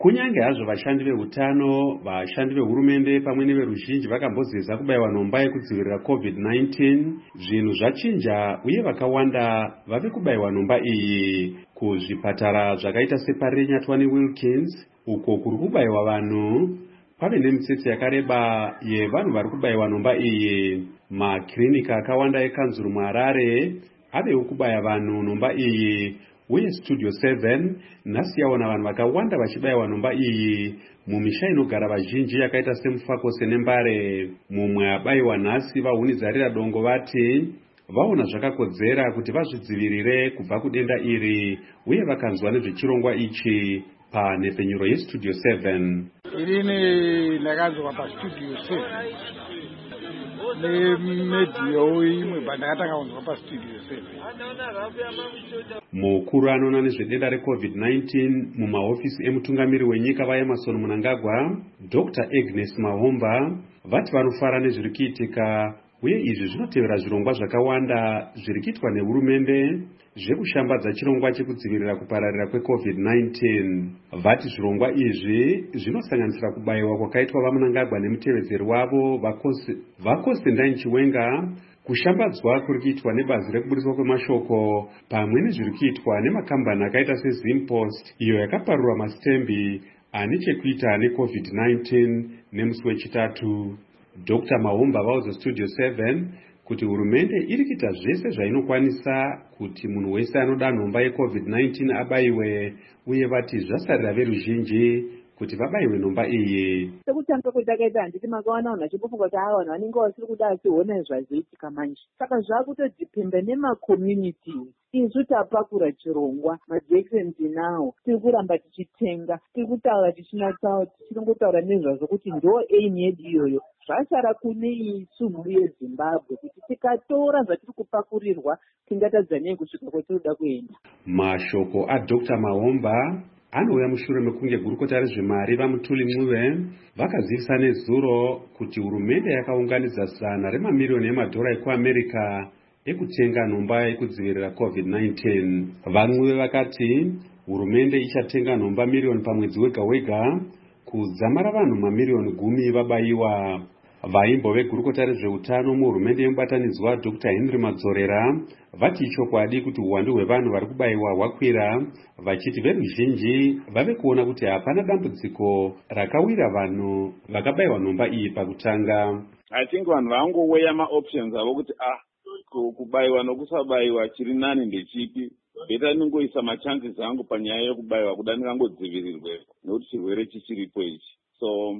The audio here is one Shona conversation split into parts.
Kunyange hazvo vashandi veutano, vashandi vehurumende pamwe neveruzhinji vakambozeza kubaiwa nhomba yekudzivirira COVID-19, zvinhu zvachinja uye vakawanda vave kubaiwa nhomba iyi kuzvipatara zvakaita separenyatwa Wilkins, uko kuri kubaiwa vanhu. Pave nemitsetse yakareba yevanhu vari kubaiwa nhomba iyi. Makirinika akawanda ekanzuru muHarare avewo kubaya vanhu nhomba iyi, uye Studio 7 nhasi yaona vanhu vakawanda vachibayiwa nhomba iyi mumisha inogara vazhinji yakaita seMufakose neMbare. Mumwe abayiwa nhasi vahunidzarira dongo vati vaona zvakakodzera kuti vazvidzivirire kubva kudenda iri, uye vakanzwa nezvechirongwa ichi panhepfenyuro yeStudio 7. Irini ndakanzwa paStudio 7 nemedio imwe bandakatanga kunzwa paStudio 7. Mukuru anoona nezvedenda reCovid-19 mumahofisi emutungamiri wenyika vaEmmerson Mnangagwa, Dr. Agnes Mahomba, vati vanofara nezviri kuitika, uye izvi zvinotevera zvirongwa zvakawanda zviri kuitwa nehurumende zvekushambadza chirongwa chekudzivirira kupararira kweCovid-19. Vati zvirongwa izvi zvinosanganisira kubayiwa kwakaitwa vaMnangagwa nemutevedzeri wavo vaConstantine Chiwenga, kushambadzwa kuri kuitwa nebazi rekubudiswa kwemashoko, pamwe nezviri kuitwa nemakambani akaita seZimpost, iyo yakaparura masitembi ane chekuita neCovid-19 nemusi wechitatu. Dr. Mahomba vaudza Studio 7 kuti hurumende iri kuita zvese zvainokwanisa kuti munhu wese anoda nhomba yeCovid-19 abayiwe, uye vati zvasarira veruzhinji kuti vabayiwe nhomba iyi. Sekutanga kwetakaita handiti makawana vanhu vachipofunga kuti vanhu vanenge vasiri kuda asiona zvazviitika manje. Saka zvakutodhipenda nemakomyunitizi. Isu tapakura chirongwa, majekiseni tinawo, tiri kuramba tichitenga, tiri kutaura tichinatsawo, tichinongotaura nezvazvo kuti ndo aim yedu iyoyo. Zvasara kune isu mhuri yeZimbabwe kuti tikatora zvatiri kupakurirwa tingatadza nei kusvika kwatinoda kuenda. Mashoko aDr. Mahomba anouya mushure mekunge gurukota rezvemari vaMutuli Ncube vakazivisa nezuro kuti hurumende yakaunganidza zana remamiliyoni emadhora ekuAmerica ekutenga nhomba yekudzivirira COVID-19. VaNcube vakati hurumende ichatenga nhomba miliyoni pamwedzi wega wega kudzamara vanhu mamiliyoni 10 vabayiwa. Vaimbo vegurukota rezveutano muhurumende yemubatanidzwa Dr. Henry Madzorera vati ichokwadi kuti uwandu hwevanhu vari kubayiwa hwakwira, vachiti veruzhinji vave kuona kuti hapana dambudziko rakawira vanhu vakabayiwa nhomba iyi pakutanga. I think vanhu vangoweya maoptions avo kuti kubayiwa nokusabayiwa chiri nani ndechipi. Beta ningoisa machances angu panyaya yekubayiwa kuda ndingangodzivirirwe nokuti chirwere chichiripo ichi. So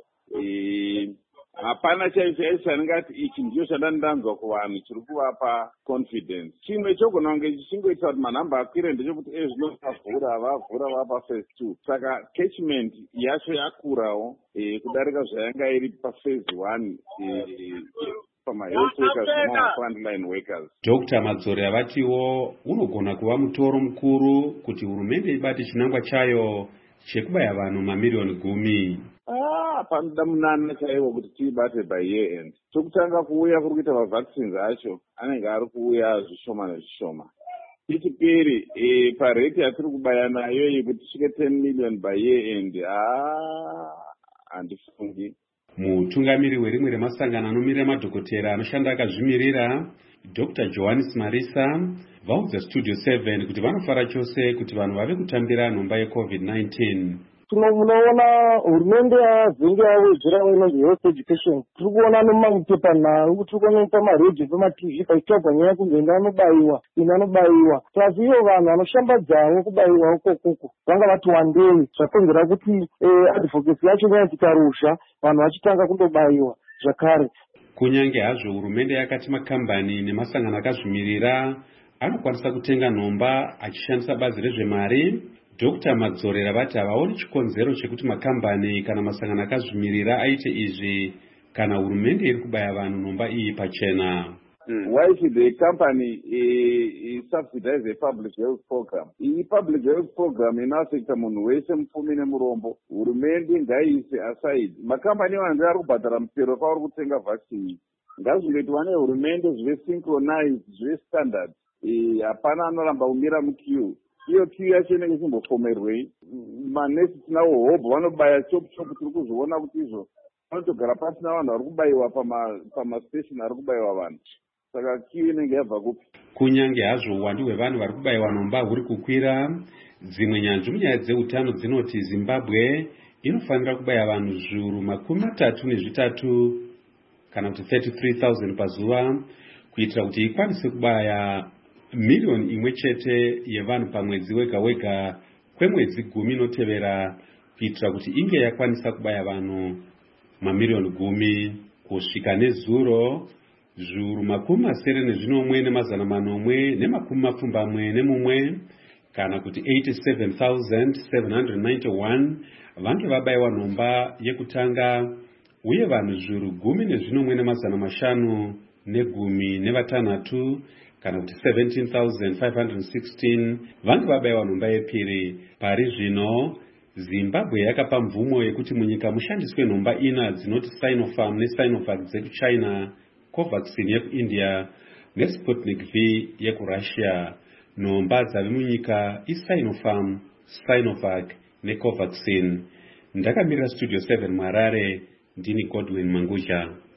hapana chaizvo andingati ichi ndicho chandandanzwa kuvanhu chiri kuvapa confidence. Chimwe chogona kunge chichingoita kuti manhamba akwire ndechekuti vavhura vapa phase 2. Saka catchment yacho yakurawo kudarika zvayanga iri paphase 1 pamahealth workers nemafrontline workers. Dr. Madzorera vatiwo unogona kuva mutoro mukuru kuti hurumende ibate chinangwa chayo chekubaya vanhu mamiliyoni 10. Panoda munana chaiwo kuti tiibate by year end. Tokutanga kuuya kuri kuita mavaccines acho anenge ari kuuya zvishoma nezvishoma. Ichipiri pareti yatiri kubaya nayo yekuti tisvike 10 million by year end, handifungi. Mutungamiri werimwe remasangano anomirira madhokotera anoshanda akazvimirira, Dr. Johannes Marisa, vaudza Studio 7 kuti vanofara chose kuti vanhu vave kutambira nhomba yeCovid-19. Munoona hurumende yazenge yawedzera inonzi health education. Tiri kuona nomumapepa nhau, tiri kuona pamaredhiyo pamaTV pachitagwa nyaya kunzi enda anobayiwa. Asi iyo vanhu vanoshambadzawo kubayiwa ukoko vanga vati wandei, zvakonzera kuti advocacy yacho yaita rusha, vanhu vachitanga kundobayiwa zvakare. Kunyange hazvo hurumende yakati makambani nemasangano akazvimirira anokwanisa kutenga nhomba achishandisa bazi rezvemari, Dr. Madzorera vati havaoni chikonzero chekuti makambani kana masangano akazvimirira aite izvi kana hurumende iri kubaya vanhu nhomba iyi pachena. Why should the company subsidize a public health program? Iyi public health program inoafekta munhu wese mupfumi nemurombo. Hurumende ngaiise aside. Makambani vanhu ari kubhadhara mutero pavari kutenga vaccine. Ngazvingoitwa nehurumende zvive synchronized, zvive standard. Hapana anoramba kumira muqueue. iyo kiu yacho inenge ichimbofomerwei. Manesi tinawo hobho vanobaya chop tiri kuzviona kuti izvo vanotogara pasina vanhu vari kubayiwa pamastation ari kubayiwa vanhu. Saka kiu inenge yabva kupi? Kunyange hazvo uwandu hwevanhu vari kubayiwa nhomba huri kukwira, dzimwe nyanzvi munyaya dzeutano dzinoti Zimbabwe inofanira kubaya vanhu zviuru 33 kana kuti 33,000 pazuva kuitira kuti ikwanise kubaya miliyoni imwe chete yevanhu pamwedzi wega wega kwemwedzi 10 inotevera, kuitira kuti inge yakwanisa kubaya vanhu mamiliyoni 10 kusvika nezuro zviuru 87,491 kana kuti 87,791 vange vabayiwa nhomba yekutanga, uye vanhu zviuru 10,516 kana kuti 17,516 vange vabayiwa nhomba yepiri. Pari zvino Zimbabwe yakapa mvumo yekuti munyika mushandiswe nhomba ina dzinoti Sinopharm neSinovac dzekuChina, Covaxin yekuIndia neSputnik V yekuRussia. Nhomba dzave munyika iSinopharm, Sinovac neCovaxin. Ndakamirira Studio 7 Harare, ndini Godwin Mangudya.